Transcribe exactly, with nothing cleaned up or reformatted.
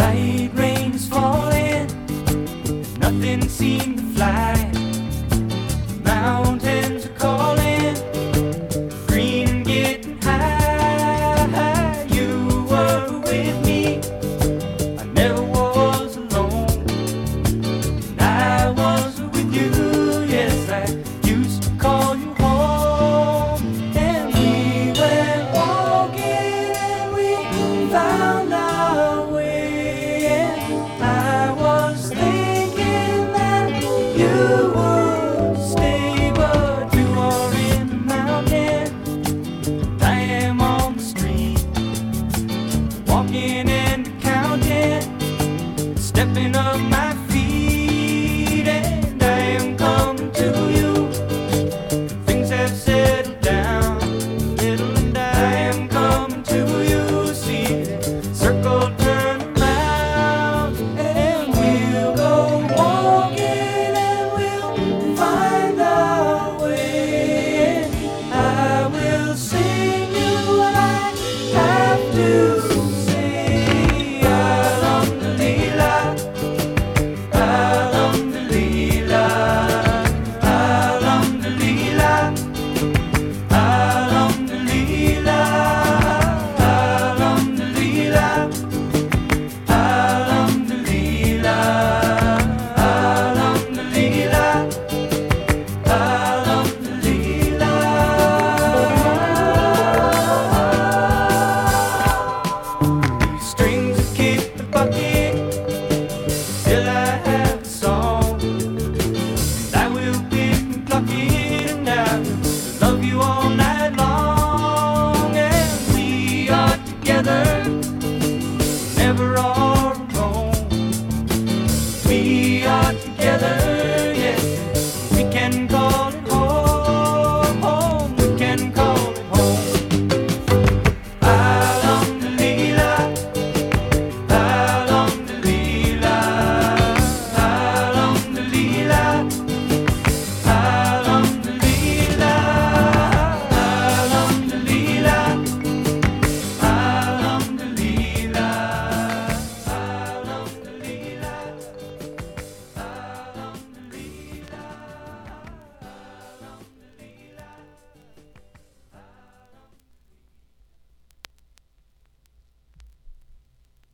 Light rain is falling, nothing seemed to fly. Mountains are calling, green and getting high. You were with me, I never was alone. And I was with you, yes, I used to call you home. And we went walking and we found our way. And I was thinking that you would stay, but you are in the mountain, I am on the street, walking and counting, stepping up my feet, and I am coming to you. Things have settled down a little, and I am coming to you. See the circle turn around, and we'll go walking, and we'll find our way. And I will sing you what I have to say. Alhamdulillah, Alhamdulillah, Alhamdulillah, Alhamdulillah, Alhamdulillah, Alhamdulillah, Alhamdulillah, Alhamdulillah. These strings that keep the bucket, still I have a song, and I will pick and pluck it, and I will love you all night long. And we are together, never are alone. We are together.